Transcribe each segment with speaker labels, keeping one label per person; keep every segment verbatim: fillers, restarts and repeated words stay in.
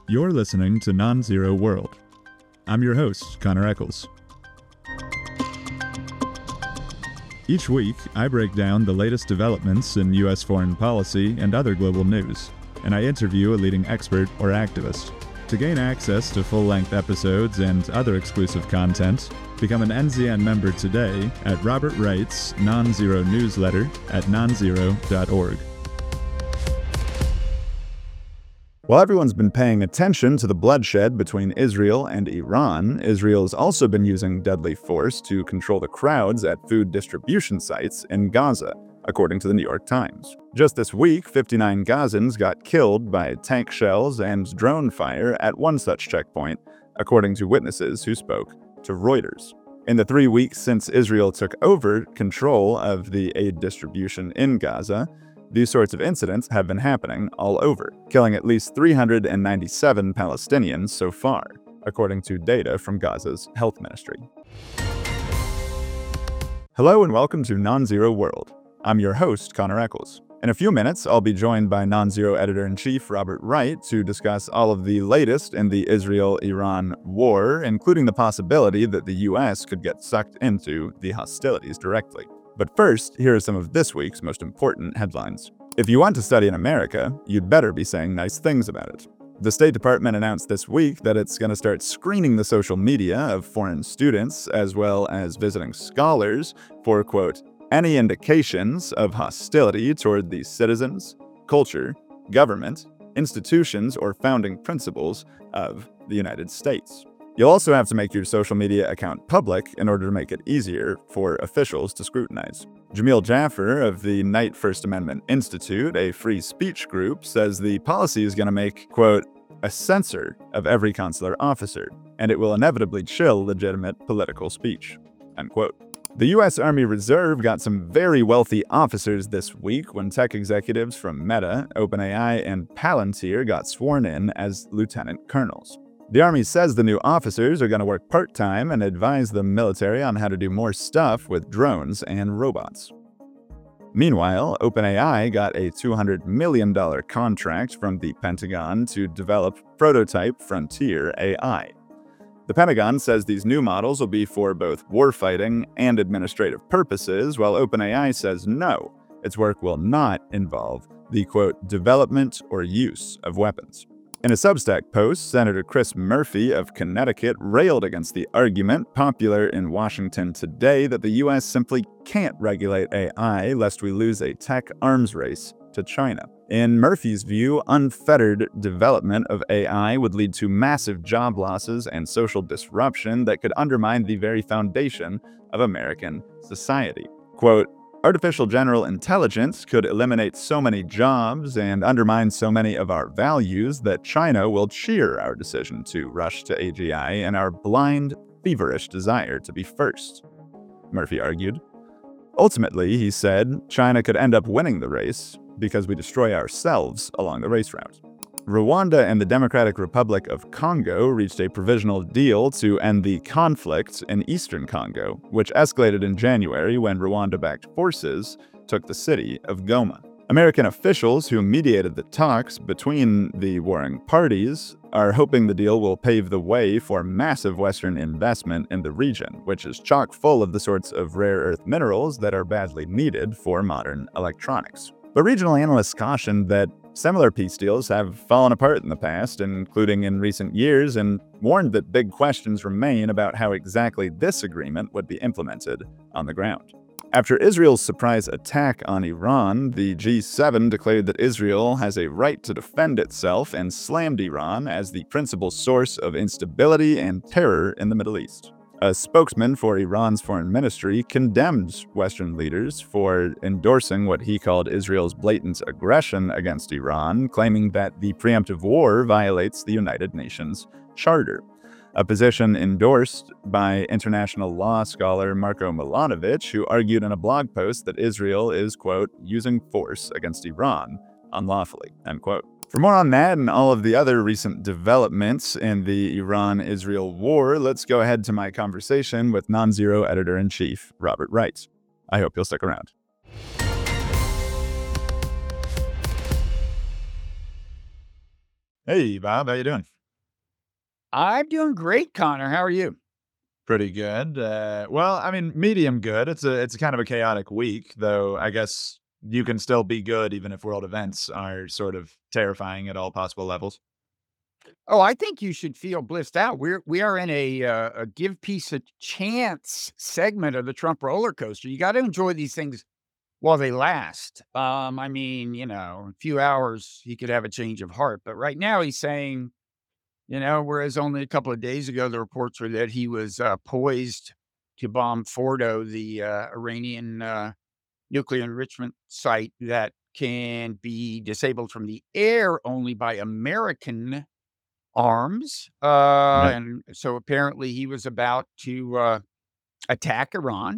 Speaker 1: You're listening to Non-Zero World. I'm your host, Connor Eccles. Each week, I break down the latest developments in U S foreign policy and other global news, and I interview a leading expert or activist. To gain access to full-length episodes and other exclusive content, become an N Z N member today at Robert Wright's Non-Zero newsletter at non zero dot org. While everyone's been paying attention to the bloodshed between Israel and Iran, Israel's also been using deadly force to control the crowds at food distribution sites in Gaza, according to the New York Times. Just this week, fifty-nine Gazans got killed by tank shells and drone fire at one such checkpoint, according to witnesses who spoke to Reuters. In the three weeks since Israel took over control of the aid distribution in Gaza, these sorts of incidents have been happening all over, killing at least three hundred ninety-seven Palestinians so far, according to data from Gaza's health ministry. Hello and welcome to Non-Zero World. I'm your host, Connor Eccles. In a few minutes, I'll be joined by Non-Zero Editor-in-Chief Robert Wright to discuss all of the latest in the Israel-Iran war, including the possibility that the U S could get sucked into the hostilities directly. But first, here are some of this week's most important headlines. If you want to study in America, you'd better be saying nice things about it. The State Department announced this week that it's going to start screening the social media of foreign students as well as visiting scholars for, quote, any indications of hostility toward the citizens, culture, government, institutions, or founding principles of the United States. You'll also have to make your social media account public in order to make it easier for officials to scrutinize. Jamil Jaffer of the Knight First Amendment Institute, a free speech group, says the policy is going to make, quote, a censor of every consular officer, and it will inevitably chill legitimate political speech, unquote. The U S Army Reserve got some very wealthy officers this week when tech executives from Meta, OpenAI, and Palantir got sworn in as lieutenant colonels. The Army says the new officers are going to work part-time and advise the military on how to do more stuff with drones and robots. Meanwhile, OpenAI got a two hundred million dollars contract from the Pentagon to develop prototype Frontier A I. The Pentagon says these new models will be for both warfighting and administrative purposes, while OpenAI says no, its work will not involve the, quote, development or use of weapons. In a Substack post, Senator Chris Murphy of Connecticut railed against the argument popular in Washington today that the U S simply can't regulate A I lest we lose a tech arms race to China. In Murphy's view, unfettered development of A I would lead to massive job losses and social disruption that could undermine the very foundation of American society. Quote, artificial general intelligence could eliminate so many jobs and undermine so many of our values that China will cheer our decision to rush to A G I and our blind, feverish desire to be first, Murphy argued. Ultimately, he said, China could end up winning the race because we destroy ourselves along the race route. Rwanda and the Democratic Republic of Congo reached a provisional deal to end the conflict in eastern Congo, which escalated in January when Rwanda-backed forces took the city of Goma. American officials who mediated the talks between the warring parties are hoping the deal will pave the way for massive Western investment in the region, which is chock full of the sorts of rare earth minerals that are badly needed for modern electronics. But regional analysts cautioned that similar peace deals have fallen apart in the past, including in recent years, and warned that big questions remain about how exactly this agreement would be implemented on the ground. After Israel's surprise attack on Iran, the G seven declared that Israel has a right to defend itself and slammed Iran as the principal source of instability and terror in the Middle East. A spokesman for Iran's foreign ministry condemned Western leaders for endorsing what he called Israel's blatant aggression against Iran, claiming that the preemptive war violates the United Nations Charter, a position endorsed by international law scholar Marko Milanovic, who argued in a blog post that Israel is, quote, using force against Iran unlawfully, end quote. For more on that and all of the other recent developments in the Iran-Israel war, let's go ahead to my conversation with Non-Zero Editor-in-Chief Robert Wright. I hope you'll stick around. Hey, Bob, how you doing?
Speaker 2: I'm doing great, Connor. How are you?
Speaker 1: Pretty good. Uh, well, I mean, medium good. It's a it's a kind of a chaotic week, though. I guess you can still be good even if world events are sort of terrifying at all possible levels.
Speaker 2: Oh, I think you should feel blissed out. We're we are in a uh, a give peace a chance segment of the Trump roller coaster. You got to enjoy these things while they last. Um, I mean, you know, in a few hours he could have a change of heart, but right now he's saying, you know, whereas only a couple of days ago the reports were that he was uh, poised to bomb Fordo, the uh, Iranian uh, nuclear enrichment site that can be disabled from the air only by American arms. Uh,
Speaker 1: Right.
Speaker 2: and so apparently he was about to uh, attack Iran.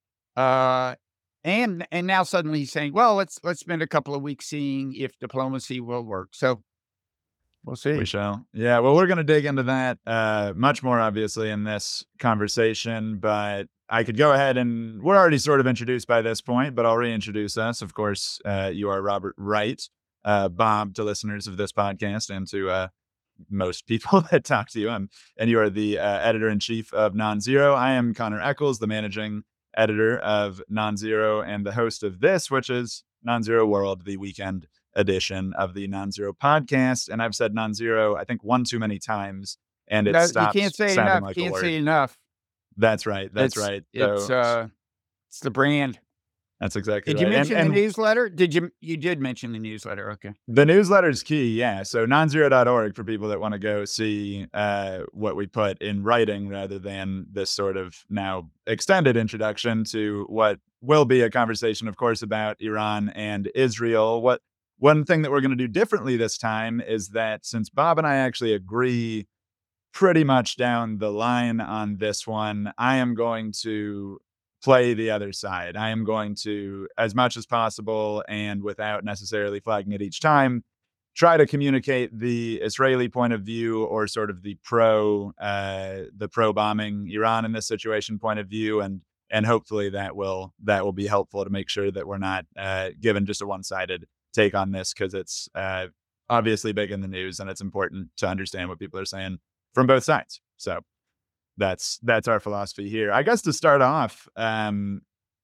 Speaker 2: Uh, and and now suddenly he's saying, well, let's let's spend a couple of weeks seeing if diplomacy will work. So we'll
Speaker 1: We
Speaker 2: see.
Speaker 1: shall. Yeah, well, we're going to dig into that uh, much more obviously in this conversation, but I could go ahead and we're already sort of introduced by this point, but I'll reintroduce us. Of course, uh, you are Robert Wright, uh, Bob to listeners of this podcast and to uh, most people that talk to you. I'm, and you are the uh, editor in chief of Non-Zero. I am Connor Eccles, the managing editor of Non-Zero and the host of this, which is Non-Zero World, the weekend edition of the Non-Zero podcast. And I've said non-zero, I think one too many times, and it
Speaker 2: No, you can't
Speaker 1: stopped
Speaker 2: say it
Speaker 1: sounding
Speaker 2: enough.
Speaker 1: like a
Speaker 2: Can't say
Speaker 1: word.
Speaker 2: it enough.
Speaker 1: That's right. That's
Speaker 2: It's
Speaker 1: right.
Speaker 2: it's
Speaker 1: So
Speaker 2: uh it's the brand.
Speaker 1: that's exactly
Speaker 2: Did you
Speaker 1: right. And
Speaker 2: mention the
Speaker 1: and
Speaker 2: newsletter? Did you you did mention the newsletter? Okay.
Speaker 1: the newsletter's key, yeah. So non-zero dot org for people that want to go see uh, what we put in writing rather than this sort of now extended introduction to what will be a conversation, of course, about Iran and Israel. What one thing that we're going to do differently this time is that since Bob and I actually agree pretty much down the line on this one, I am going to play the other side. I am going to, as much as possible and without necessarily flagging it each time, try to communicate the Israeli point of view or sort of the pro uh, the pro bombing Iran in this situation point of view, and and hopefully that will that will be helpful to make sure that we're not uh, given just a one sided take on this because it's uh, obviously big in the news and it's important to understand what people are saying from both sides. So that's that's our philosophy here. I guess to start off, um,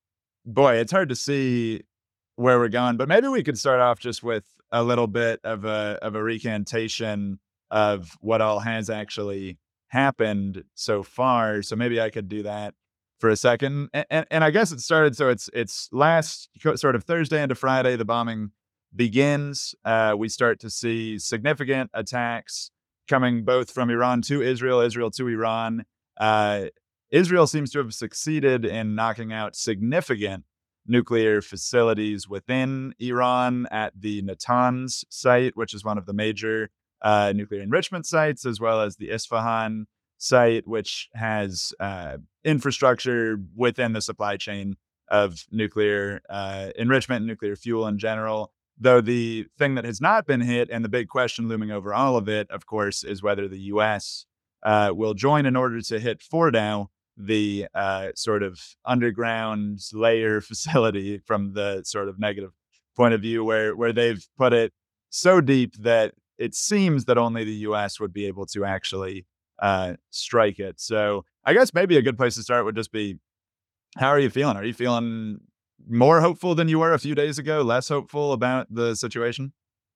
Speaker 1: boy, it's hard to see where we're going, but maybe we could start off just with a little bit of a of a recantation of what all has actually happened so far. So maybe I could do that for a second. And, and, and I guess it started. So it's it's last sort of Thursday into Friday. The bombing begins. Uh, we start to see significant attacks coming both from Iran to Israel, Israel to Iran. Uh, Israel seems to have succeeded in knocking out significant nuclear facilities within Iran at the Natanz site, which is one of the major uh, nuclear enrichment sites, as well as the Isfahan site, which has uh, infrastructure within the supply chain of nuclear uh, enrichment and nuclear fuel in general. Though the thing that has not been hit, and the big question looming over all of it, of course, is whether the U S uh, will join in order to hit Fordow, the uh, sort of underground layer facility from the sort of negative point of view, where where they've put it so deep that it seems that only the U S would be able to actually uh, strike it. So I guess maybe a good place to start would just be, how are you feeling? Are you feeling more hopeful than you were a few days ago? Less hopeful about the situation?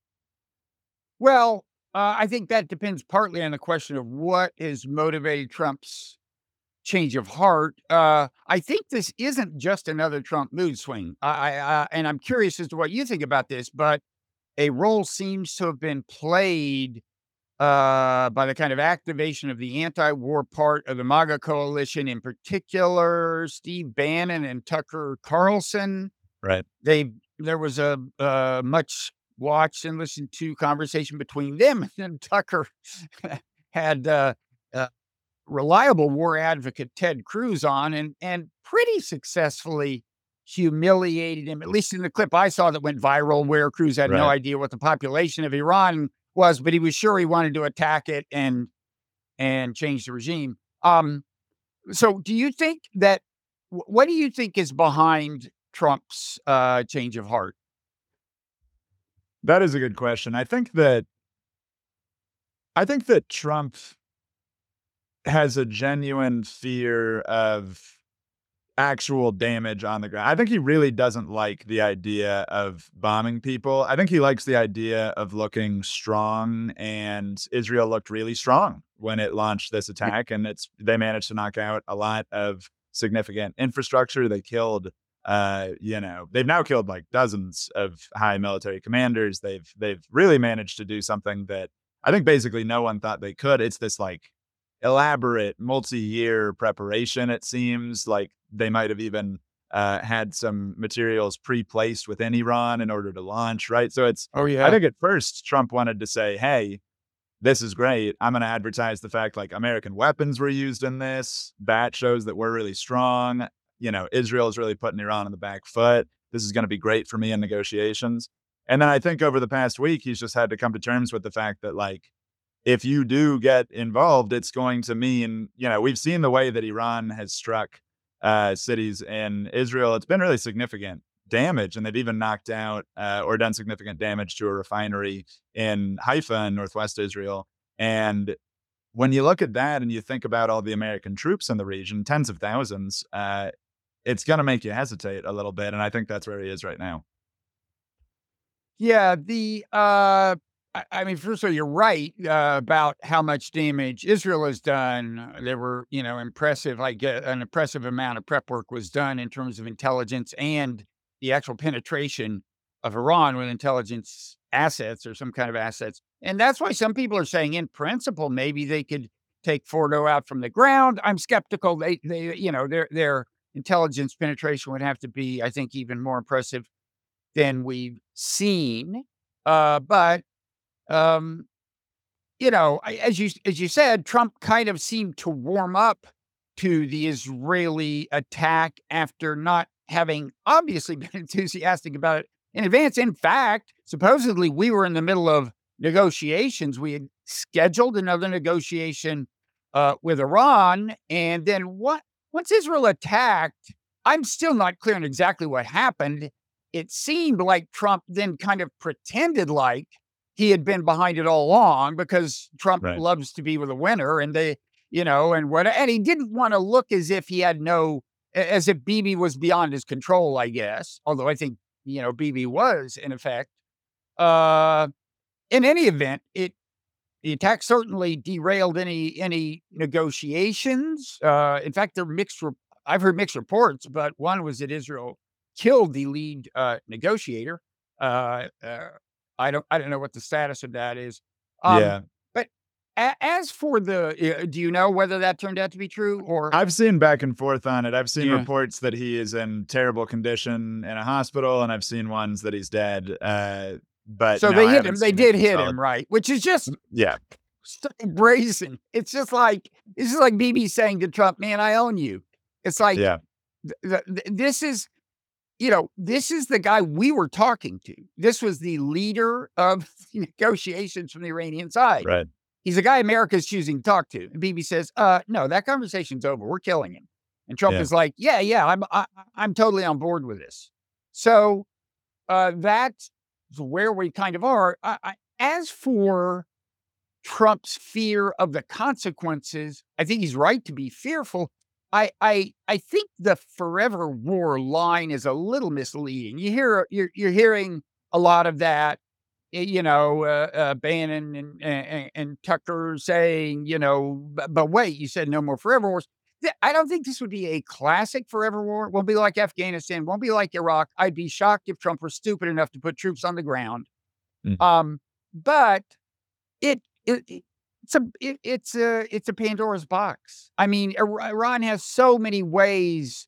Speaker 2: Well, uh, I think that depends partly on the question of what has motivated Trump's change of heart. Uh, I think this isn't just another Trump mood swing. I, I uh, and I'm curious as to what you think about this, but a role seems to have been played uh, by the kind of activation of the anti-war part of the MAGA coalition, in particular, Steve Bannon and Tucker Carlson.
Speaker 1: Right.
Speaker 2: They there was a uh, much watched and listened to conversation between them, and Tucker had uh, uh, reliable war advocate Ted Cruz on, and and pretty successfully humiliated him, at least in the clip I saw that went viral, where Cruz had no
Speaker 1: Right.
Speaker 2: idea what the population of Iran was, but he was sure he wanted to attack it and and change the regime. Um, so do you think that wh- what do you think is behind Trump's uh, change of heart?
Speaker 1: That is a good question. I think that I think that Trump has a genuine fear of actual damage on the ground. I think he really doesn't like the idea of bombing people. I think he likes the idea of looking strong, and Israel looked really strong when it launched this attack, and it's they managed to knock out a lot of significant infrastructure. They killed uh, you know, they've now killed like dozens of high military commanders. They've they've really managed to do something that I think basically no one thought they could. It's this like elaborate multi-year preparation, it seems like they might have even uh, had some materials pre-placed within Iran in order to launch, right? So it's,
Speaker 2: Oh,
Speaker 1: I
Speaker 2: yeah.
Speaker 1: think at first Trump wanted to say, hey, this is great. I'm going to advertise the fact like American weapons were used in this. That shows that we're really strong. You know, Israel is really putting Iran on the back foot. This is going to be great for me in negotiations. And then I think over the past week, he's just had to come to terms with the fact that, like, if you do get involved, it's going to mean, you know, we've seen the way that Iran has struck uh, cities in Israel. It's been really significant damage, and they've even knocked out uh, or done significant damage to a refinery in Haifa in northwest Israel. And when you look at that and you think about all the American troops in the region, tens of thousands, uh, it's going to make you hesitate a little bit. And I think that's where he is right now.
Speaker 2: Yeah, the, uh, I I mean, first of all, you're right, uh, about how much damage Israel has done. There were, you know, impressive, like, uh, an impressive amount of prep work was done in terms of intelligence and the actual penetration of Iran with intelligence assets or some kind of assets. And that's why some people are saying, in principle, maybe they could take Fordo out from the ground. I'm skeptical. They, they, you know, their their intelligence penetration would have to be, I think, even more impressive than we've seen. Uh, but um, you know, I, as you as you said, Trump kind of seemed to warm up to the Israeli attack after not having obviously been enthusiastic about it in advance. In fact, supposedly we were in the middle of negotiations. We had scheduled another negotiation uh, with Iran, and then what? Once Israel attacked, I'm still not clear on exactly what happened. It seemed like Trump then kind of pretended like he had been behind it all along because Trump
Speaker 1: Right.
Speaker 2: loves to be with a winner and they, you know, and what, and he didn't want to look as if he had no, as if Bibi was beyond his control, I guess. Although I think, you know, Bibi was in effect. Uh, in any event, it, the attack certainly derailed any any negotiations. Uh, in fact, there are mixed. Re- I've heard mixed reports, but one was that Israel killed the lead uh, negotiator. Uh, uh, I don't. I don't know what the status of that is. Um,
Speaker 1: Yeah.
Speaker 2: but a- as for the, uh, do you know whether that turned out to be true or?
Speaker 1: I've seen back and forth on it. I've seen
Speaker 2: Yeah.
Speaker 1: reports that he is in terrible condition in a hospital, and I've seen ones that he's dead. Uh, but
Speaker 2: So
Speaker 1: no,
Speaker 2: they
Speaker 1: I
Speaker 2: hit
Speaker 1: haven't
Speaker 2: him. They
Speaker 1: seen
Speaker 2: did
Speaker 1: any
Speaker 2: hit
Speaker 1: solid.
Speaker 2: him, right? Which is just
Speaker 1: Yeah,
Speaker 2: so brazen. It's just like it's just like B B saying to Trump, "Man, I own you." It's like
Speaker 1: yeah,
Speaker 2: th- th- this is, you know, this is the guy we were talking to. This was the leader of negotiations from the Iranian side.
Speaker 1: right.
Speaker 2: He's a guy America's choosing to talk to. And Bibi says, "Uh, no, that conversation's over. We're killing him." And Trump
Speaker 1: Yeah,
Speaker 2: is like, "Yeah, yeah, I'm, I, I'm totally on board with this." So uh, that's where we kind of are. I, I, as for Trump's fear of the consequences, I think he's right to be fearful. I I I think the forever war line is a little misleading. You hear you're you're hearing a lot of that, y- you know, uh, uh, Bannon and, and and Tucker saying, you know, but, but wait, you said no more forever wars. Th- I don't think this would be a classic forever war. It won't be like Afghanistan. Won't be like Iraq. I'd be shocked if Trump were stupid enough to put troops on the ground.
Speaker 1: mm,
Speaker 2: Um, but it it it it's a it it's a it's a Pandora's box. I mean, Ira Iran has so many ways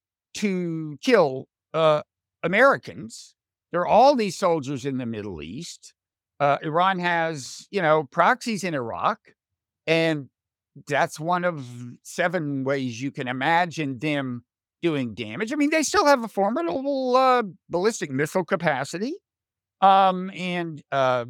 Speaker 2: to kill, uh, Americans. There are all these soldiers in the Middle East. Uh, Iran has, you know, proxies in Iraq, and that's one of seven ways you can imagine them doing damage. I mean, they still have a formidable, uh, ballistic missile capacity, um, and, uh,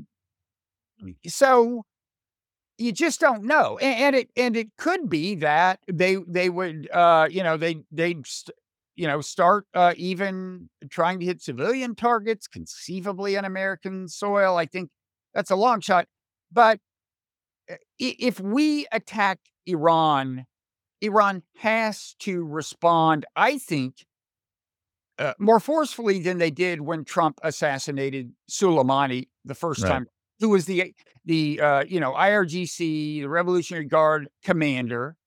Speaker 2: so you just don't know, a and it and it could be that they they would, uh, you know, they they'd st you know, start, uh, even trying to hit civilian targets, conceivably on American soil. I think that's a long shot, but i- if we attack Iran, Iran has to respond, I think, uh, more forcefully than they did when Trump assassinated Soleimani the first
Speaker 1: Right.
Speaker 2: time, who was the the uh, you know I R G C, the Revolutionary Guard commander,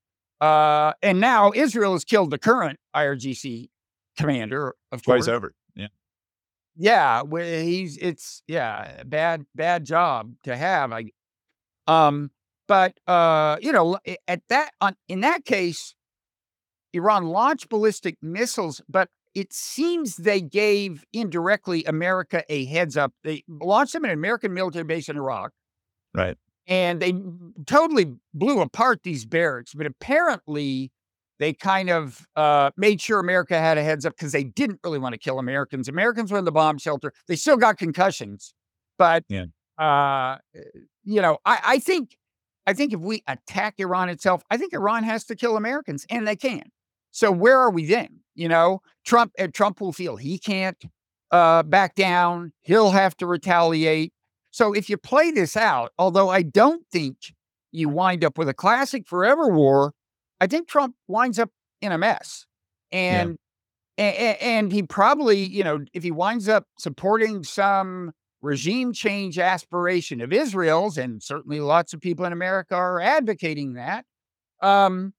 Speaker 2: uh, and now Israel has killed the current I R G C commander, of
Speaker 1: Twice
Speaker 2: course.
Speaker 1: over. Yeah.
Speaker 2: Yeah, where he's it's yeah bad bad job to have. I um, but uh, you know a- at that on in that case Iran launched ballistic missiles, but it seems they gave indirectly America a heads up. They launched them at an American military base in Iraq,
Speaker 1: Right.
Speaker 2: and they totally blew apart these barracks. But apparently, they kind of uh, made sure America had a heads up because they didn't really want to kill Americans. Americans were in the bomb shelter. They still got concussions, but
Speaker 1: Yeah.
Speaker 2: uh, you know, I, I think, I think if we attack Iran itself, I think Iran has to kill Americans, and they can. So where are we then? You know, Trump, uh, Trump will feel he can't uh, back down. He'll have to retaliate. So if you play this out, although I don't think you wind up with a classic forever war, I think Trump winds up in a mess,
Speaker 1: Yeah.
Speaker 2: and and, and he probably, you know, if he winds up supporting some regime change aspiration of Israel's, and certainly lots of people in America are advocating that, um,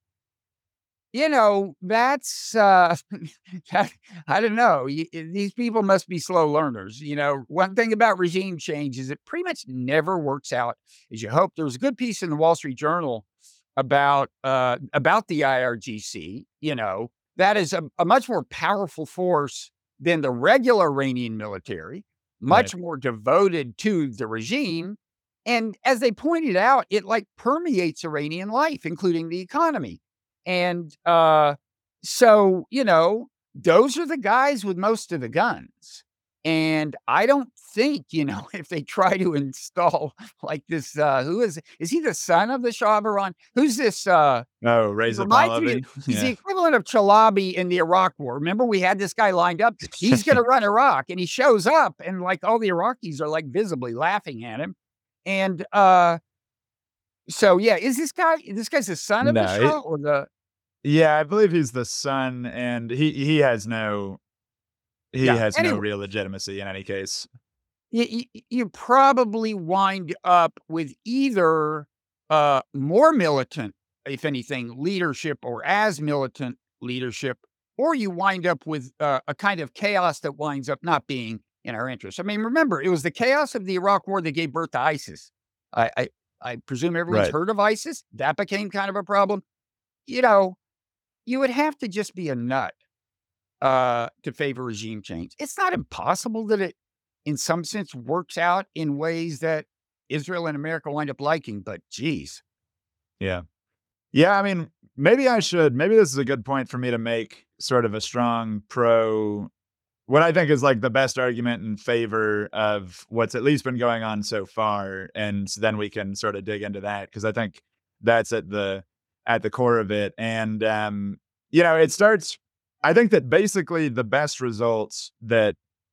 Speaker 2: you know, that's, uh, that I don't know, y these people must be slow learners, you know? One thing about regime change is it pretty much never works out as you hope. There was a good piece in the Wall Street Journal about, uh, about the I R G C, you know, that is a a much more powerful force than the regular Iranian military,
Speaker 1: Right.
Speaker 2: much more devoted to the regime, and as they pointed out, it, like, permeates Iranian life, including the economy. And, uh, so, you know, those are the guys with most of the guns. And I don't think, you know, if they try to install like this, uh, who is is he the son of the Shah of Iran? Who's this, uh,
Speaker 1: Oh,
Speaker 2: he
Speaker 1: Reza
Speaker 2: reminds me of
Speaker 1: Pahlavi.
Speaker 2: he's the
Speaker 1: Yeah.
Speaker 2: equivalent of Chalabi in the Iraq war. Remember we had this guy lined up, he's gonna run Iraq, and he shows up, and, like, all the Iraqis are, like, visibly laughing at him. And, uh, so, yeah, is this guy this guy's the son of the
Speaker 1: No, it,
Speaker 2: Shah or the
Speaker 1: yeah, I believe he's the son, and he he has no he
Speaker 2: yeah,
Speaker 1: has no
Speaker 2: anyway.
Speaker 1: real legitimacy in any case.
Speaker 2: You you you probably wind up with either, uh, more militant, if anything, leadership or as militant leadership, or you wind up with, uh, a kind of chaos that winds up not being in our interest. I mean, remember, it was the chaos of the Iraq War that gave birth to ISIS. I I I presume everyone's
Speaker 1: Right.
Speaker 2: heard of ISIS? That became kind of a problem. You know, you would have to just be a nut uh, to favor regime change. It's not impossible that it, in some sense, works out in ways that Israel and America wind up liking, but geez.
Speaker 1: Yeah. Yeah, I mean, maybe I should maybe this is a good point for me to make sort of a strong pro what I think is like the best argument in favor of what's at least been going on so far, and then we can sort of dig into that because I think that's at the at the core of it. And um, you know, it starts. I think that basically the best results that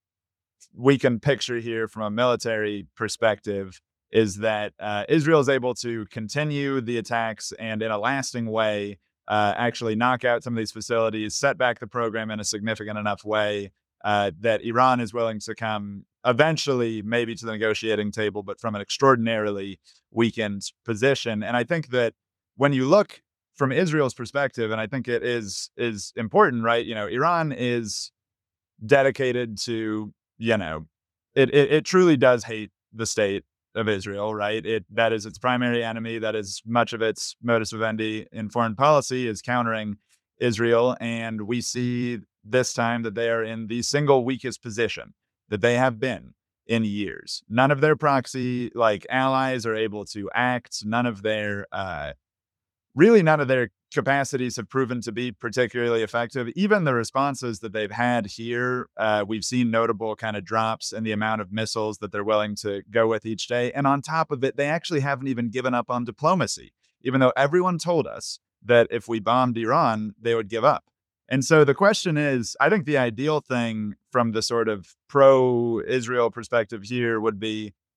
Speaker 1: we can picture here from a military perspective is that uh, Israel is able to continue the attacks and, in a lasting way, uh, actually knock out some of these facilities, set back the program in a significant enough way uh, that Iran is willing to come eventually, maybe to the negotiating table, but from an extraordinarily weakened position. And I think that when you look from Israel's perspective, and I think it is is important, right? You know, Iran is dedicated to, you know, it, it it truly does hate the state of Israel, right? It that is its primary enemy. That is much of its modus vivendi in foreign policy is countering Israel, and we see this time that they are in the single weakest position that they have been in years. None of their proxy like allies are able to act. None of their uh, really none of their capacities have proven to be particularly effective. Even the responses that they've had here, uh, we've seen notable kind of drops in the amount of missiles that they're willing to go with each day. And on top of it, they actually haven't even given up on diplomacy, even though everyone told us that if we bombed Iran, they would give up. And so the question is, I think the ideal thing from the sort of pro Israel perspective here would be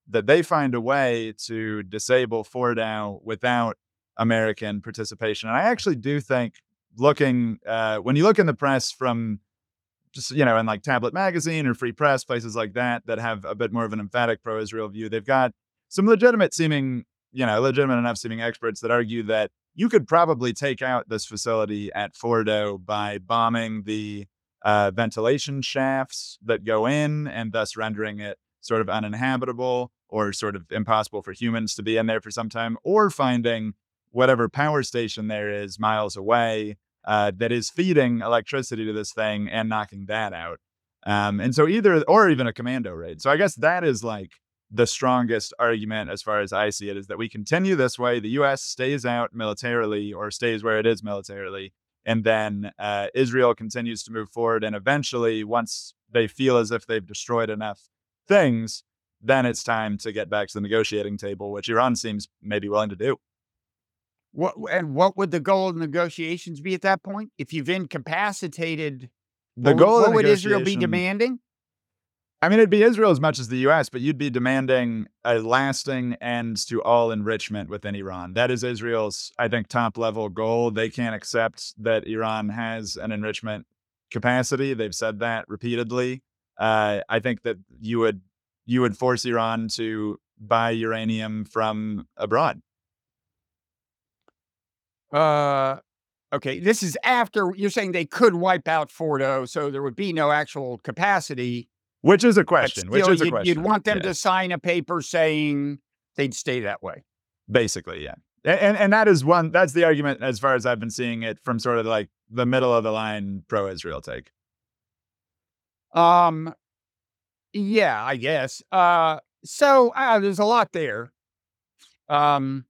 Speaker 1: that they find a way to disable Fordow without American participation. And I actually do think looking, uh, when you look in the press from just, you know, in like Tablet Magazine or Free Press, places like that, that have a bit more of an emphatic pro-Israel view, they've got some legitimate seeming, you know, legitimate enough seeming experts that argue that you could probably take out this facility at Fordow by bombing the uh, ventilation shafts that go in and thus rendering it sort of uninhabitable or sort of impossible for humans to be in there for some time, or finding whatever power station there is miles away uh, that is feeding electricity to this thing and knocking that out. Um, and so either, or even a commando raid. So I guess that is like the strongest argument as far as I see it, is that we continue this way. The U S stays out militarily, or stays where it is militarily. And then uh, Israel continues to move forward. And eventually, once they feel as if they've destroyed enough things, then it's time to get back to the negotiating table, which Iran seems maybe willing to do.
Speaker 2: What and what would the goal of negotiations be at that point? If you've incapacitated,
Speaker 1: The
Speaker 2: what would,
Speaker 1: goal of
Speaker 2: what
Speaker 1: the
Speaker 2: would Israel be
Speaker 1: negotiation-
Speaker 2: demanding?
Speaker 1: I mean, it'd be Israel as much as the U S, but you'd be demanding a lasting end to all enrichment within Iran. That is Israel's, I think, top level goal. They can't accept that Iran has an enrichment capacity. They've said that repeatedly. Uh, I think that you would you would force Iran to buy uranium from abroad.
Speaker 2: Uh, okay, this is after you're saying they could wipe out Fordo, so there would be no actual capacity.
Speaker 1: Which is a
Speaker 2: But
Speaker 1: question. Which
Speaker 2: still,
Speaker 1: is a
Speaker 2: you'd,
Speaker 1: question.
Speaker 2: you'd want them
Speaker 1: Yeah.
Speaker 2: to sign a paper saying they'd stay that way.
Speaker 1: Basically, yeah. A- And and that is one, that's the argument as far as I've been seeing it from sort of like the middle of the line pro-Israel take.
Speaker 2: Um, yeah, I guess. Uh, so uh, there's a lot there. Um,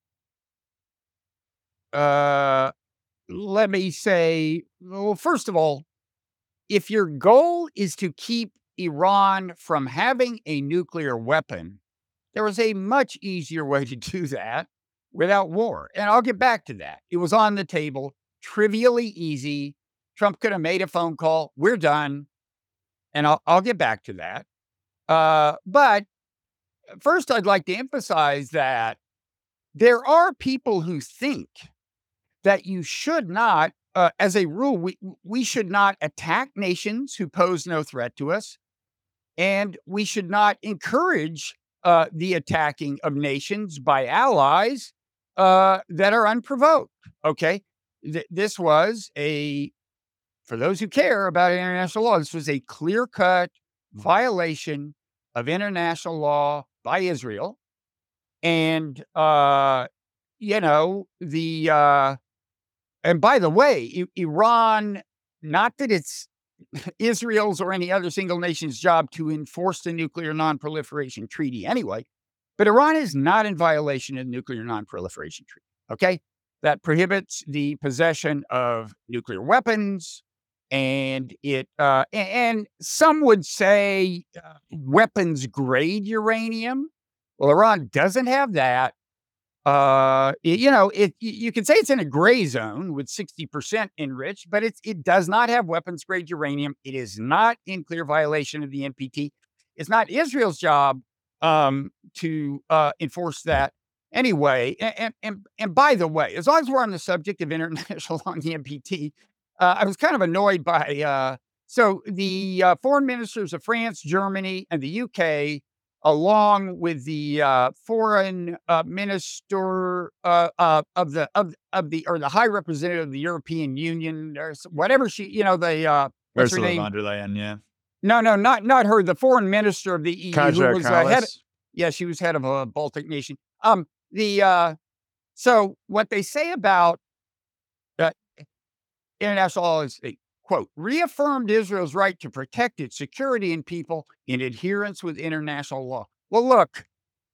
Speaker 2: uh, let me say, well, first of all, if your goal is to keep Iran from having a nuclear weapon, there was a much easier way to do that without war. And I'll get back to that. It was on the table, trivially easy. Trump could have made a phone call. We're done. And I'll, I'll get back to that. Uh, but first, I'd like to emphasize that there are people who think that you should not, uh, as a rule, we, we should not attack nations who pose no threat to us. And we should not encourage uh, the attacking of nations by allies uh, that are unprovoked. Okay. Th- this was a, for those who care about international law, this was a clear cut violation of international law by Israel. And, uh, you know, the, uh, and by the way, I- Iran, not that it's Israel's or any other single nation's job to enforce the Nuclear Non-Proliferation Treaty anyway, but Iran is not in violation of the Nuclear Non-Proliferation Treaty, okay? That prohibits the possession of nuclear weapons, and it, uh, a- and some would say uh, weapons-grade uranium. Well, Iran doesn't have that. Uh, y- you know, it y- you can say it's in a gray zone with sixty percent enriched, but it's it does not have weapons grade uranium. It is not in clear violation of the N P T. It's not Israel's job um, to uh, enforce that anyway. And, and and and by the way, as long as we're on the subject of international law and the N P T, uh, I was kind of annoyed by uh, so the uh, foreign ministers of France, Germany, and the U K, along with the uh, foreign uh, minister uh, uh, of the of of the or the high representative of the European Union, or s- whatever she, you know, the uh, what's her
Speaker 1: Ursula
Speaker 2: name?
Speaker 1: von der Leyen, yeah.
Speaker 2: No, no, not not her. The foreign minister of the E U, who
Speaker 1: Kaja
Speaker 2: was uh, head.
Speaker 1: Kallas.
Speaker 2: Yeah, she was head of a Baltic nation. Um, the uh, so what they say about uh, international law is, they, quote, reaffirmed Israel's right to protect its security and people in adherence with international law. Well, look,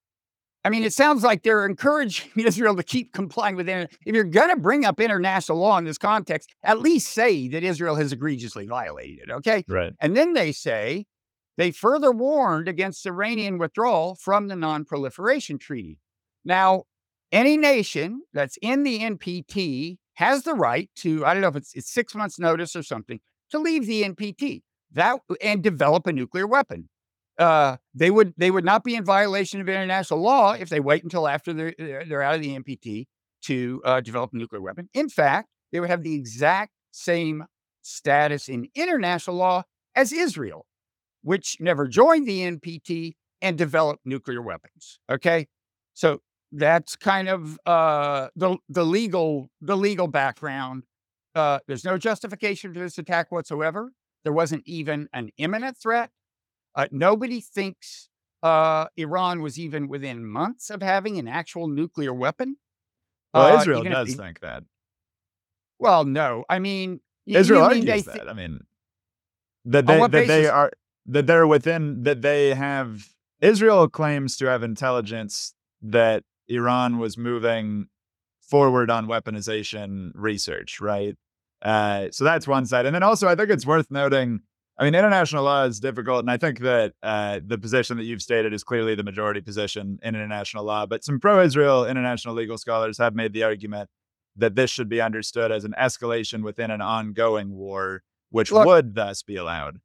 Speaker 2: I mean, it sounds like they're encouraging Israel to keep complying with it. If you're going to bring up international law in this context, at least say that Israel has egregiously violated it, okay?
Speaker 1: Right.
Speaker 2: And then they say they further warned against Iranian withdrawal from the Non-Proliferation Treaty. Now, any nation that's in the N P T has the right to, I don't know if it's, it's six months notice or something, to leave the N P T that and develop a nuclear weapon. uh, they would they would not be in violation of international law if they wait until after they're they're, they're out of the N P T to uh, develop a nuclear weapon. In fact, they would have the exact same status in international law as Israel, which never joined the N P T and developed nuclear weapons. Okay, so that's kind of uh, the the legal the legal background. Uh, there's no justification for this attack whatsoever. There wasn't even an imminent threat. Uh, nobody thinks uh, Iran was even within months of having an actual nuclear weapon.
Speaker 1: Well,
Speaker 2: Uh,
Speaker 1: Israel
Speaker 2: even if
Speaker 1: does
Speaker 2: they,
Speaker 1: think that.
Speaker 2: well, no, I mean, y-
Speaker 1: Israel
Speaker 2: you mean they
Speaker 1: argues
Speaker 2: thi-
Speaker 1: that. I mean, that
Speaker 2: on
Speaker 1: they
Speaker 2: what
Speaker 1: that they
Speaker 2: basis?
Speaker 1: are that they're within that they have Israel claims to have intelligence that Iran was moving forward on weaponization research, right? Uh, so that's one side. And then also I think it's worth noting, I mean, international law is difficult, and I think that uh, the position that you've stated is clearly the majority position in international law. But some pro-Israel international legal scholars have made the argument that this should be understood as an escalation within an ongoing war, which
Speaker 2: Look,
Speaker 1: would thus be allowed.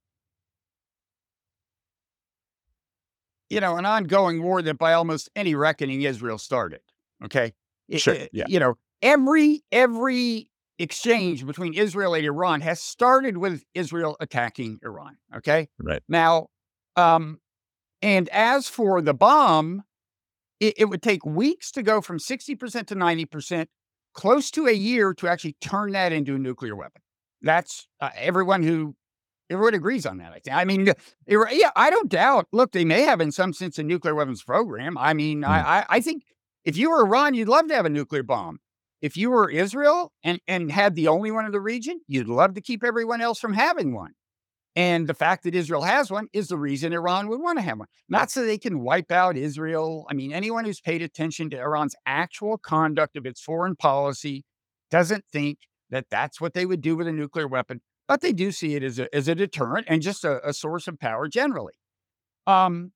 Speaker 2: you know, an ongoing war that by almost any reckoning Israel started. Okay. It-
Speaker 1: Sure.
Speaker 2: it-
Speaker 1: Yeah.
Speaker 2: you know, every every exchange between Israel and Iran has started with Israel attacking Iran. Okay.
Speaker 1: Right.
Speaker 2: Now, um, and as for the bomb, it, it would take weeks to go from sixty percent to ninety percent, close to a year to actually turn that into a nuclear weapon. That's uh, everyone who Everyone agrees on that, I think. I mean, uh, you're right, yeah, I don't doubt. Look, they may have, in some sense, a nuclear weapons program. I mean,
Speaker 1: Mm.
Speaker 2: I, I, I think if you were Iran, you'd love to have a nuclear bomb. If you were Israel and and had the only one in the region, you'd love to keep everyone else from having one. And the fact that Israel has one is the reason Iran would want to have one. Not so they can wipe out Israel. I mean, anyone who's paid attention to Iran's actual conduct of its foreign policy doesn't think that that's what they would do with a nuclear weapon, but they do see it as a, as a deterrent and just a, a source of power generally. Um,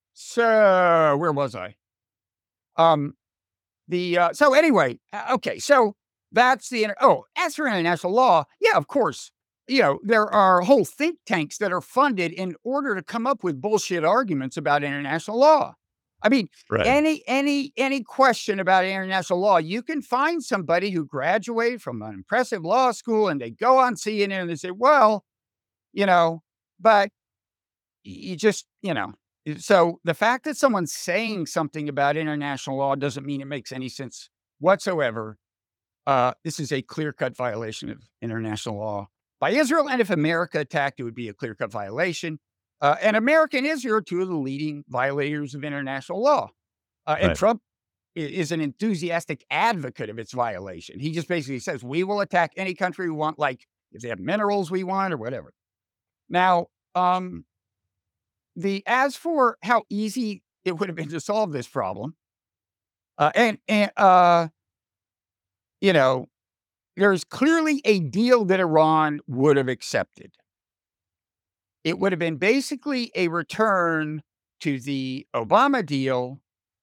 Speaker 2: so where was I? Um, the uh, so anyway, uh, okay, so that's the inter- oh, as for international law, yeah, of course, you know there are whole think tanks that are funded in order to come up with bullshit arguments about international law. I mean,
Speaker 1: Right.
Speaker 2: any any any question about international law, you can find somebody who graduated from an impressive law school and they go on C N N and they say, well, you know, but you just, you know, so the fact that someone's saying something about international law doesn't mean it makes any sense whatsoever. Uh, this is a clear cut violation of international law by Israel. And if America attacked, it would be a clear cut violation. Uh, and America and Israel are two of the leading violators of international law. Uh, and
Speaker 1: Right.
Speaker 2: Trump i- is an enthusiastic advocate of its violation. He just basically says, we will attack any country we want, like if they have minerals we want or whatever. Now, um, the as for how easy it would have been to solve this problem, uh, and and uh, you know, there's clearly a deal that Iran would have accepted. It would have been basically a return to the Obama deal,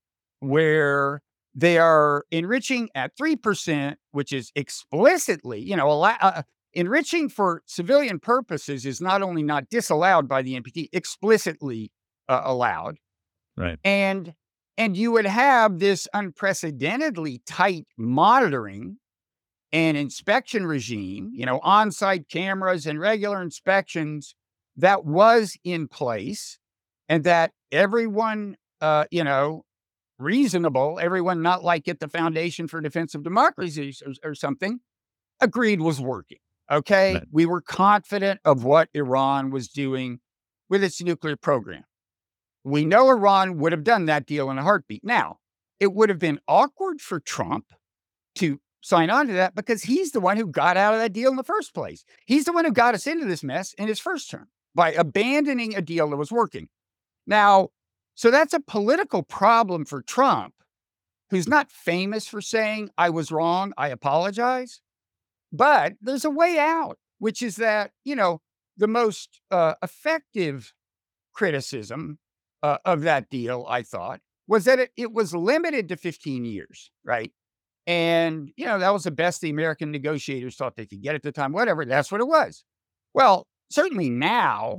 Speaker 2: where they are enriching at three percent, which is explicitly, you know, allow, uh, enriching for civilian purposes is not only not disallowed by the N P T, explicitly uh, allowed.
Speaker 1: Right.
Speaker 2: And and you would have this unprecedentedly tight monitoring and inspection regime, you know, on-site cameras and regular inspections that was in place, and that everyone, uh, you know, reasonable, everyone not like at the Foundation for Defense of Democracy or, or something, agreed was working. Okay.
Speaker 1: Right.
Speaker 2: We were confident of what Iran was doing with its nuclear program. We know Iran would have done that deal in a heartbeat. Now, it would have been awkward for Trump to sign on to that because he's the one who got out of that deal in the first place. He's the one who got us into this mess in his first term by abandoning a deal that was working. Now, so that's a political problem for Trump, who's not famous for saying, I was wrong, I apologize. But there's a way out, which is that, you know, the most uh, effective criticism uh, of that deal, I thought, was that it, it was limited to fifteen years, right? And, you know, that was the best the American negotiators thought they could get at the time, whatever. That's what it was. Well, certainly now,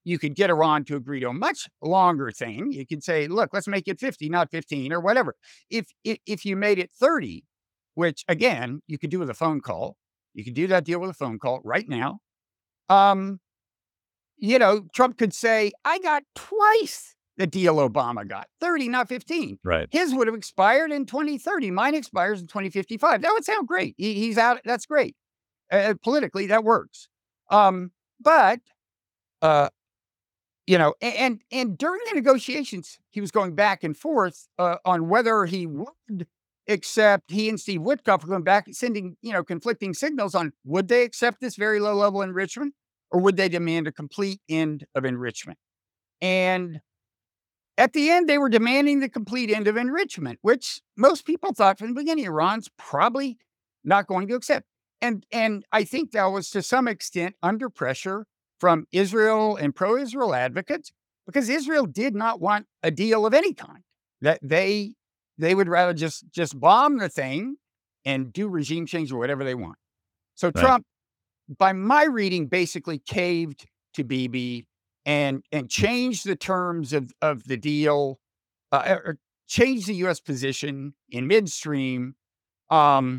Speaker 2: you could get Iran to agree to a much longer thing. You could say, look, let's make it fifty, not fifteen or whatever. If, if, if you made it thirty, which again, you could do with a phone call, you could do that deal with a phone call right now. Um, you know, Trump could say, I got twice the deal Obama got, thirty, not fifteen.
Speaker 1: Right.
Speaker 2: His would have expired in twenty thirty. Mine expires in twenty fifty-five. That would sound great. He, he's out. That's great. Uh, politically, that works. Um, but, uh, you know, a- and and during the negotiations, he was going back and forth uh, on whether he would accept. He and Steve Witkoff were going back, sending you know conflicting signals on would they accept this very low level enrichment, or would they demand a complete end of enrichment? And at the end, they were demanding the complete end of enrichment, which most people thought from the beginning Iran's probably not going to accept. And and I think that was to some extent under pressure from Israel and pro-Israel advocates, because Israel did not want a deal of any kind. That they they would rather just just bomb the thing and do regime change or whatever they want. So
Speaker 1: Right.
Speaker 2: Trump, by my reading, basically caved to Bibi and and changed the terms of of the deal, uh, or changed the U S position in midstream, um,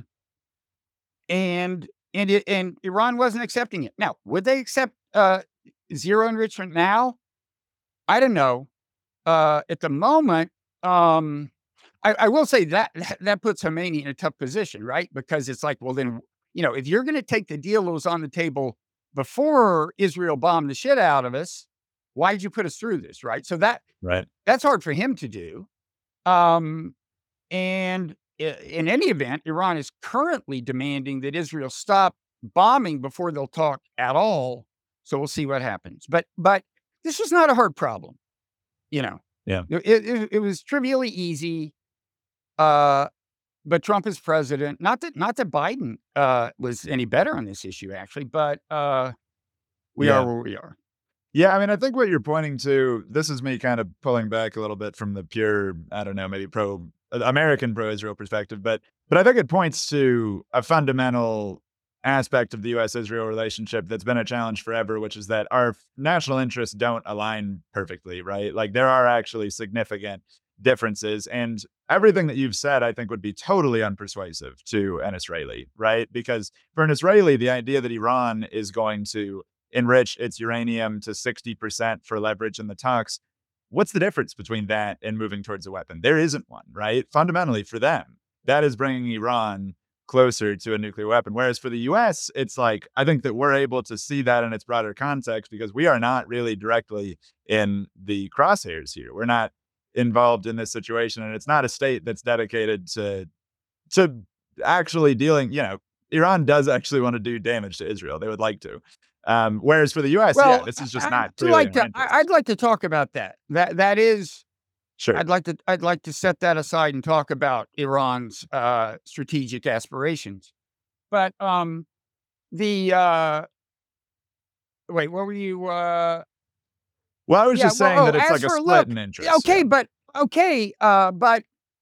Speaker 2: and and it, and Iran wasn't accepting it. Now, would they accept uh, zero enrichment now? I don't know. Uh, at the moment, um, I, I will say that that puts Khomeini in a tough position, right? Because it's like, well, then, you know, if you're going to take the deal that was on the table before Israel bombed the shit out of us, why did you put us through this, right? So that
Speaker 1: Right.
Speaker 2: that's hard for him to do. Um, and i- in any event, Iran is currently demanding that Israel stop bombing before they'll talk at all. So we'll see what happens. But but this was not a hard problem, you know.
Speaker 1: Yeah.
Speaker 2: It, it, it was trivially easy. Uh, but Trump is president. Not that not that Biden uh, was any better on this issue, actually, but uh, we
Speaker 1: Yeah.
Speaker 2: are where we are.
Speaker 1: Yeah, I mean, I think what you're pointing to, this is me kind of pulling back a little bit from the pure, I don't know, maybe pro uh, American pro-Israel perspective, but but I think it points to a fundamental aspect of the U S-Israel relationship that's been a challenge forever, which is that our f- national interests don't align perfectly, right? Like there are actually significant differences, and everything that you've said, I think, would be totally unpersuasive to an Israeli, right? Because for an Israeli, the idea that Iran is going to enrich its uranium to sixty percent for leverage in the talks. What's the difference between that and moving towards a weapon? There isn't one, right? Fundamentally, for them, that is bringing Iran closer to a nuclear weapon. Whereas for the U S, it's like, I think that we're able to see that in its broader context because we are not really directly in the crosshairs here. We're not involved in this situation, and it's not a state that's dedicated to to actually dealing, you know, Iran does actually want to do damage to Israel. They would like to. Um, whereas for the U S, yeah,
Speaker 2: Well,
Speaker 1: this is
Speaker 2: I-
Speaker 1: just
Speaker 2: I'd
Speaker 1: not
Speaker 2: to
Speaker 1: clearly
Speaker 2: like
Speaker 1: in our
Speaker 2: to. I-
Speaker 1: interest.
Speaker 2: I'd like to talk about that. That that is.
Speaker 1: Sure.
Speaker 2: I'd like to. I'd like to set that aside and talk about Iran's uh, strategic aspirations. But um, the uh, wait, what were you? Uh,
Speaker 1: Well, I was
Speaker 2: yeah.
Speaker 1: just
Speaker 2: Well,
Speaker 1: saying
Speaker 2: oh,
Speaker 1: that it's
Speaker 2: as
Speaker 1: like a
Speaker 2: for
Speaker 1: split
Speaker 2: look,
Speaker 1: in
Speaker 2: yeah,
Speaker 1: interests.
Speaker 2: okay,
Speaker 1: Yeah.
Speaker 2: but okay, uh, but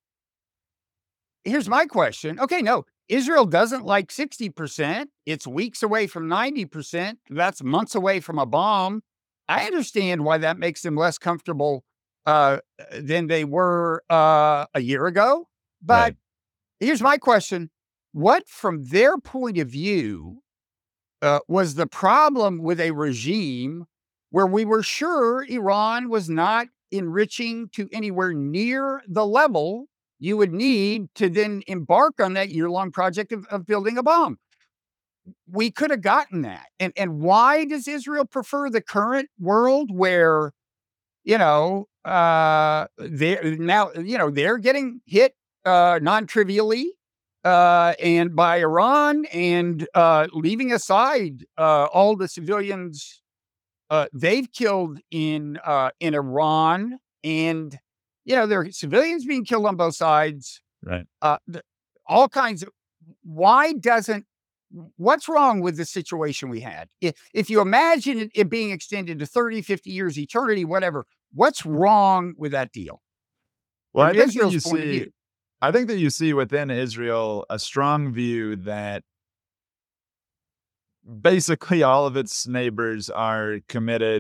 Speaker 2: here's my question. Okay, no, Israel doesn't like sixty percent. It's weeks away from ninety percent. That's months away from a bomb. I understand why that makes them less comfortable uh, than they were uh, a year ago. But
Speaker 1: Right.
Speaker 2: here's my question. What, from their point of view, uh, was the problem with a regime where we were sure Iran was not enriching to anywhere near the level you would need to then embark on that year long project of, of building a bomb? We could have gotten that. And, and why does Israel prefer the current world where, you know, uh, they're now, you know, they're getting hit uh, non trivially uh, and by Iran, and uh, leaving aside uh, all the civilians uh, they've killed in uh, in Iran, and you know there are civilians being killed on both sides.
Speaker 1: Right.
Speaker 2: Uh, the, all kinds of. Why doesn't? What's wrong with the situation we had? If, if you imagine it, it being extended to thirty, fifty years, eternity, whatever, what's wrong with that deal
Speaker 1: Well,
Speaker 2: from
Speaker 1: I think that
Speaker 2: Israel's
Speaker 1: you
Speaker 2: point of
Speaker 1: see,
Speaker 2: view?
Speaker 1: I think that you see within Israel a strong view that basically all of its neighbors are committed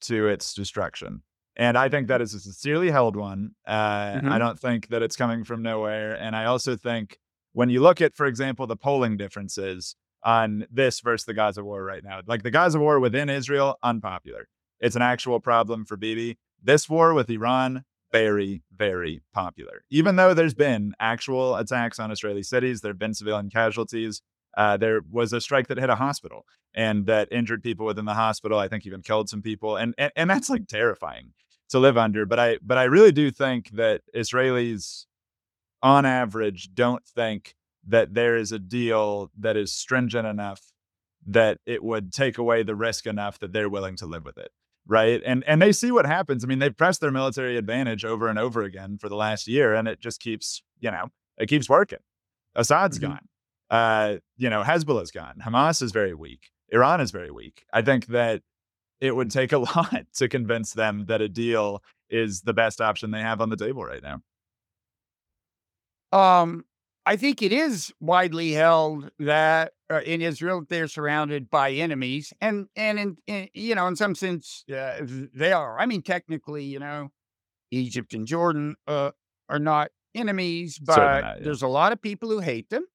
Speaker 1: to its destruction. And I think that is a sincerely held one. Uh, I
Speaker 2: Mhm.
Speaker 1: don't think that it's coming from nowhere. And I also think when you look at, for example, the polling differences on this versus the Gaza war right now, like the Gaza war within Israel, unpopular. It's an actual problem for Bibi. This war with Iran, very, very popular. Even though there's been actual attacks on Israeli cities, there have been civilian casualties. Uh, there was a strike that hit a hospital and that injured people within the hospital. I think even killed some people, and and, and that's like terrifying to live under. But I but I really do think that Israelis, on average, don't think that there is a deal that is stringent enough that it would take away the risk enough that they're willing to live with it. Right. And and they see what happens. I mean, they've pressed their military advantage over and over again for the last year, and it just keeps, you know, it keeps working. Assad's
Speaker 2: Mhm.
Speaker 1: gone. Uh, you know, Hezbollah's gone. Hamas is very weak. Iran is very weak. I think that it would take a lot to convince them that a deal is the best option they have on the table right now.
Speaker 2: Um, I think it is widely held that uh, in Israel they're surrounded by enemies, and and in, in you know in some sense uh, th- they are. I mean, technically, you know, Egypt and Jordan uh, are not enemies,
Speaker 1: Certainly
Speaker 2: but
Speaker 1: not. Yeah.
Speaker 2: there's a lot of people who hate them.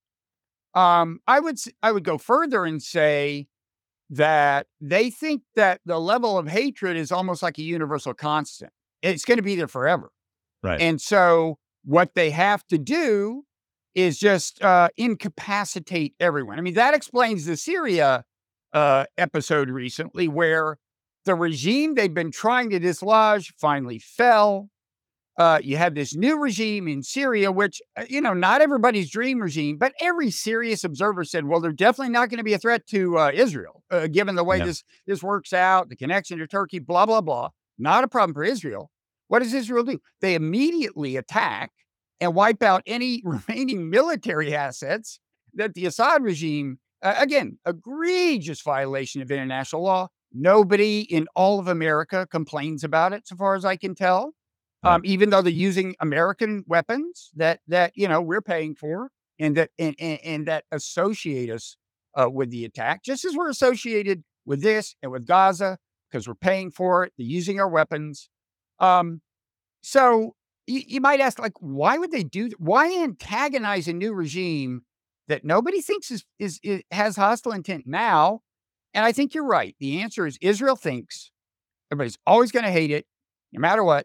Speaker 2: Um, I would s- I would go further and say that they think that the level of hatred is almost like a universal constant. It's going to be there forever.
Speaker 1: Right.
Speaker 2: And so what they have to do is just uh, incapacitate everyone. I mean, that explains the Syria uh, episode recently, where the regime they've been trying to dislodge finally fell. Uh, you have this new regime in Syria, which, uh, you know, not everybody's dream regime, but every serious observer said, well, they're definitely not going to be a threat to uh, Israel, uh, given the way
Speaker 1: Yeah.
Speaker 2: this, this works out, the connection to Turkey, blah, blah, blah. Not a problem for Israel. What does Israel do? They immediately attack and wipe out any remaining military assets that the Assad regime, uh, again, egregious violation of international law. Nobody in all of America complains about it, so far as I can tell,
Speaker 1: Right.
Speaker 2: um, even though they're using American weapons that that you know we're paying for, and that and, and, and that associate us uh, with the attack, just as we're associated with this and with Gaza because we're paying for it. They're using our weapons. Um, so you, you might ask, like, why would they do? Why antagonize a new regime that nobody thinks is, is is has hostile intent now? And I think you're right. The answer is Israel thinks everybody's always going to hate it, no matter what.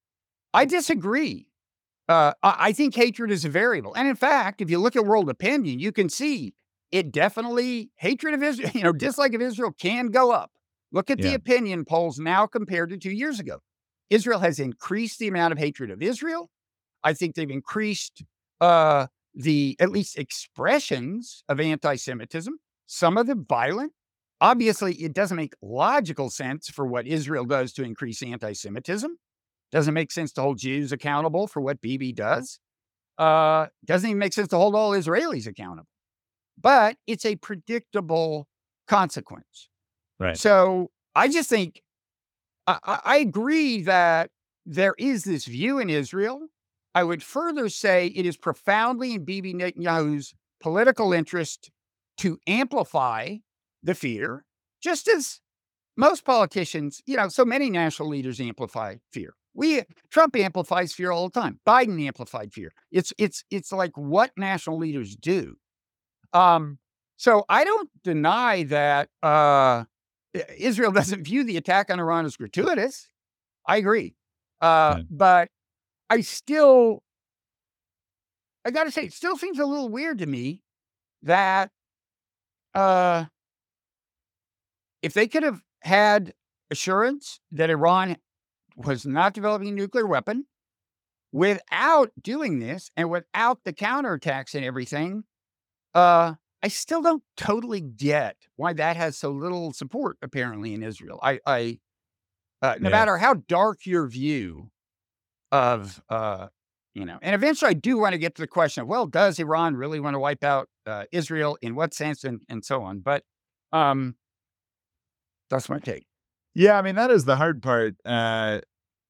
Speaker 2: I disagree. Uh, I I think hatred is a variable, and in fact, if you look at world opinion, you can see it definitely hatred of Israel, you know, dislike of Israel can go up. Look at the
Speaker 1: Yeah.
Speaker 2: opinion polls now compared to two years ago. Israel has increased the amount of hatred of Israel. I think they've increased uh, the at least expressions of anti-Semitism. Some of them violent. Obviously, it doesn't make logical sense for what Israel does to increase anti-Semitism. Doesn't make sense to hold Jews accountable for what Bibi does. Uh, doesn't even make sense to hold all Israelis accountable. But it's a predictable consequence.
Speaker 1: Right.
Speaker 2: So I just think I, I I agree that there is this view in Israel. I would further say it is profoundly in Bibi Netanyahu's political interest to amplify the fear, just as most politicians, you know, so many national leaders amplify fear. We Trump amplifies fear all the time. Biden amplified fear. It's it's it's like what national leaders do. Um, so I don't deny that uh, Israel doesn't view the attack on Iran as gratuitous. I agree, uh,
Speaker 1: Yeah.
Speaker 2: but I still, I got to say, it still seems a little weird to me that uh, if they could have had assurance that Iran was not developing a nuclear weapon, without doing this and without the counterattacks and everything, uh, I still don't totally get why that has so little support apparently in Israel. I, I uh, no
Speaker 1: Yeah.
Speaker 2: matter how dark your view of, uh, you know, and eventually I do want to get to the question of, well, does Iran really want to wipe out uh, Israel? In what sense, and and so on. But um, that's my take.
Speaker 1: Yeah. I mean, that is the hard part. Uh,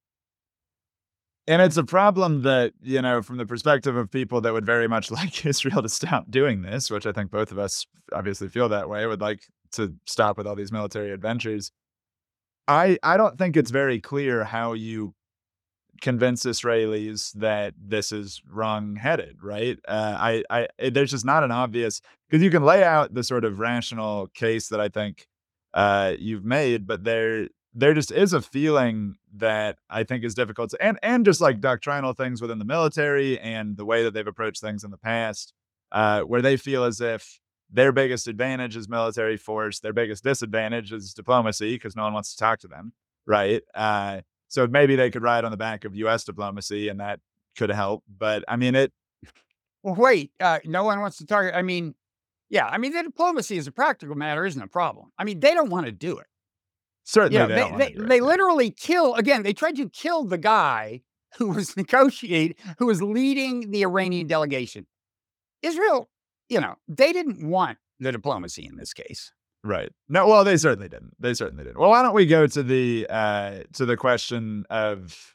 Speaker 1: And it's a problem that, you know, from the perspective of people that would very much like Israel to stop doing this, which I think both of us obviously feel that way, would like to stop with all these military adventures. I I don't think it's very clear how you convince Israelis that this is wrong-headed, right? Uh, I I it, there's just not an obvious, because you can lay out the sort of rational case that I think uh, you've made, but there there just is a feeling that I think is difficult to, and and just like doctrinal things within the military and the way that they've approached things in the past, uh, where they feel as if their biggest advantage is military force, their biggest disadvantage is diplomacy because no one wants to talk to them, right? Uh, so maybe they could ride on the back of U S diplomacy, and that could help. But I mean, it
Speaker 2: Well, wait, uh, no one wants to target. I mean, yeah, I mean, the diplomacy as a practical matter isn't a problem. I mean, they don't want to do it. You
Speaker 1: certainly
Speaker 2: know,
Speaker 1: they
Speaker 2: they
Speaker 1: don't want to
Speaker 2: they
Speaker 1: do it.
Speaker 2: they
Speaker 1: Yeah.
Speaker 2: literally kill again, they tried to kill the guy who was negotiate who was leading the Iranian delegation. Israel, you know, they didn't want the diplomacy in this case.
Speaker 1: Right. No, well, they certainly didn't. They certainly didn't. Well, why don't we go to the uh, to the question of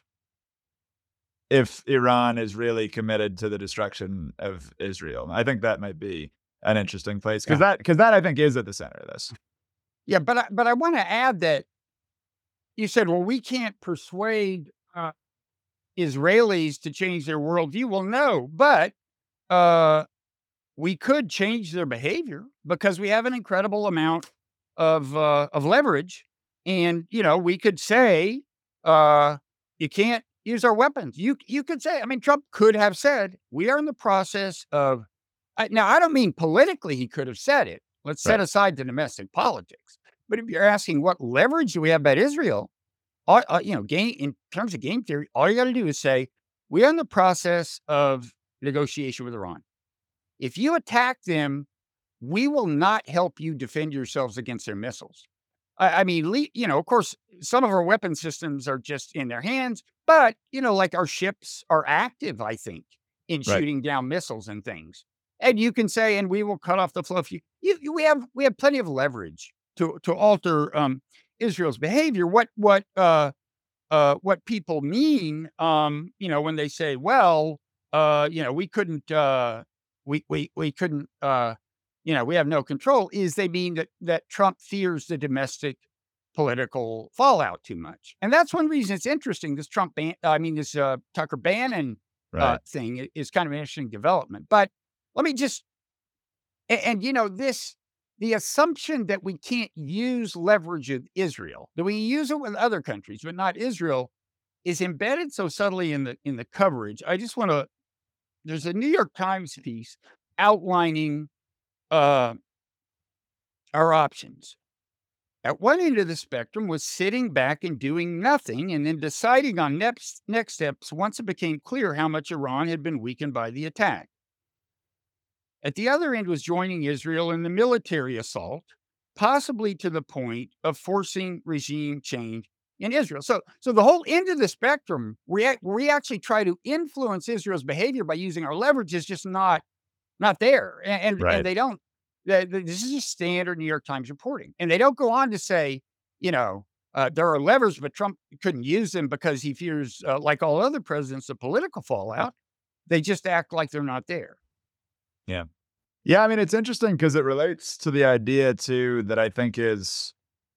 Speaker 1: if Iran is really committed to the destruction of Israel? I think that might be an interesting place, because
Speaker 2: Yeah.
Speaker 1: that because that I think is at the center of this.
Speaker 2: Yeah, but I but I wanna add that you said, "Well, we can't persuade, uh, Israelis to change their worldview." Well, no, but, uh, we could change their behavior because we have an incredible amount of, uh, of leverage, and, you know, we could say, uh, "You can't use our weapons." You you could say I mean, Trump could have said, "We are in the process of" I now, I don't mean politically he could have said it. Let's set
Speaker 1: Right.
Speaker 2: aside the domestic politics. But if you're asking what leverage do we have about Israel, all, uh, you know, game in terms of game theory, all you got to do is say, "We are in the process of negotiation with Iran. If you attack them, we will not help you defend yourselves against their missiles." I, I mean, le- you know, of course, some of our weapon systems are just in their hands, but you know, like our ships are active, I think, in
Speaker 1: Right.
Speaker 2: shooting down missiles and things. And you can say, "And we will cut off the flow." If you, you, you- we have we have plenty of leverage to to alter um, Israel's behavior. What what uh, uh, what people mean, um, you know, when they say, "Well, uh, you know, we couldn't, uh, we we we couldn't, uh, you know, we have no control," is they mean that that Trump fears the domestic political fallout too much, and that's one reason it's interesting. This Trump ban, I mean, this uh, Tucker Bannon uh,
Speaker 1: Right.
Speaker 2: thing i- is kind of an interesting development. But let me just a- and, you know, this the assumption that we can't use leverage with Israel, that we use it with other countries, but not Israel, is embedded so subtly in the in the coverage. I just want to there's a New York Times piece outlining uh, our options. At one end of the spectrum was sitting back and doing nothing and then deciding on next next steps once it became clear how much Iran had been weakened by the attack. At the other end was joining Israel in the military assault, possibly to the point of forcing regime change in Israel. So, so the whole end of the spectrum, we, ac- we actually try to influence Israel's behavior by using our leverage is just not not there, and and, and
Speaker 1: Right.
Speaker 2: they don't. they- they- This is just standard New York Times reporting, and they don't go on to say, you know, uh, there are levers, but Trump couldn't use them because he fears, uh, like all other presidents, the political fallout. They just act like they're not there.
Speaker 1: Yeah. Yeah. I mean, it's interesting because it relates to the idea too that I think is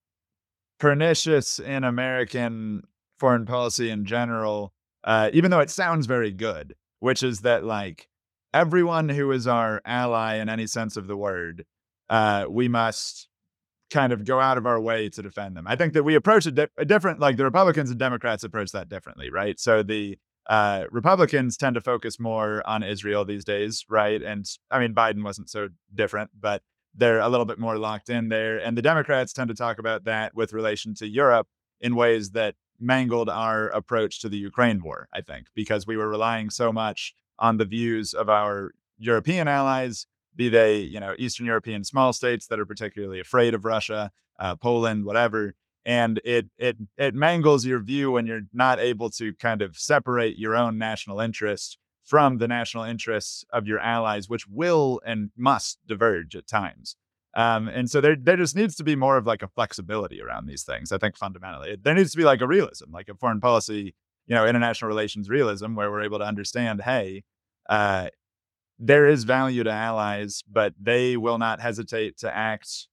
Speaker 1: pernicious in American foreign policy in general, uh, even though it sounds very good, which is that like everyone who is our ally in any sense of the word, uh, we must kind of go out of our way to defend them. I think that we approach it di- a different, like the Republicans and Democrats approach that differently, right? So the uh, Republicans tend to focus more on Israel these days, right? And I mean, Biden wasn't so different, but they're a little bit more locked in there. And the Democrats tend to talk about that with relation to Europe in ways that mangled our approach to the Ukraine war, I think, because we were relying so much on the views of our European allies, be they, you know, Eastern European small states that are particularly afraid of Russia, uh, Poland, whatever. And it it it mangles your view when you're not able to kind of separate your own national interests from the national interests of your allies, which will and must diverge at times. Um, and so there there just needs to be more of like a flexibility around these things. I think fundamentally there needs to be like a realism, like a foreign policy, you know, international relations realism, where we're able to understand, hey, uh, there is value to allies, but they will not hesitate to act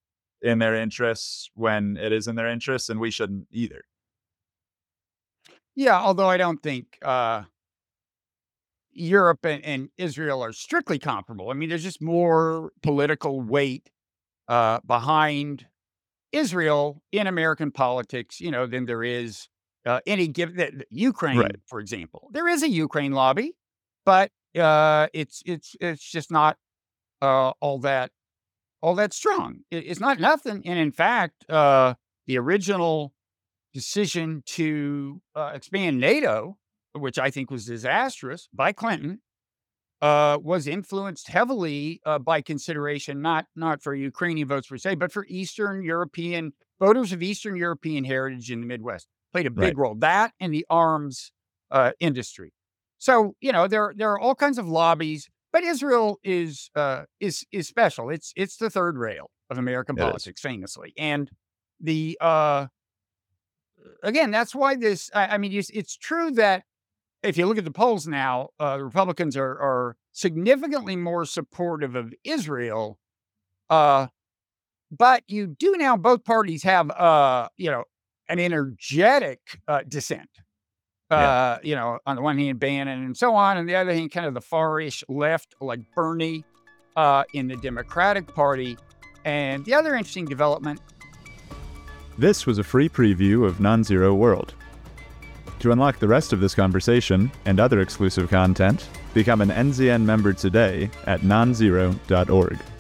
Speaker 1: in their interests when it is in their interests, and we shouldn't either.
Speaker 2: Yeah, although I don't think uh, Europe and, and Israel are strictly comparable. I mean, there's just more political weight uh, behind Israel in American politics, you know, than there is uh, any given that Ukraine,
Speaker 1: Right.
Speaker 2: for example. There is a Ukraine lobby, but uh, it's it's it's just not uh, all that all that strong. It, it's not nothing, and in fact, uh, the original decision to uh, expand NATO, which I think was disastrous by Clinton, uh, was influenced heavily uh, by consideration not not for Ukrainian votes per se, but for Eastern European voters of Eastern European heritage in the Midwest. Played a
Speaker 1: Right.
Speaker 2: big role. That and the arms uh, industry. So you know there there are all kinds of lobbies, but Israel is uh, is is special. It's it's the third rail of American
Speaker 1: It is.
Speaker 2: politics, famously, and the uh, again that's why this. I, I mean, it's, it's true that if you look at the polls now, uh, the Republicans are are significantly more supportive of Israel, uh, but you do now both parties have, uh, you know, an energetic uh, dissent.
Speaker 1: Yeah.
Speaker 2: Uh, you know, on the one hand, Bannon and so on, and the other hand, kind of the farish left, like Bernie, uh, in the Democratic Party. And the other interesting development.
Speaker 1: This was a free preview of Non-Zero World. To unlock the rest of this conversation and other exclusive content, become an N Z N member today at non zero dot org.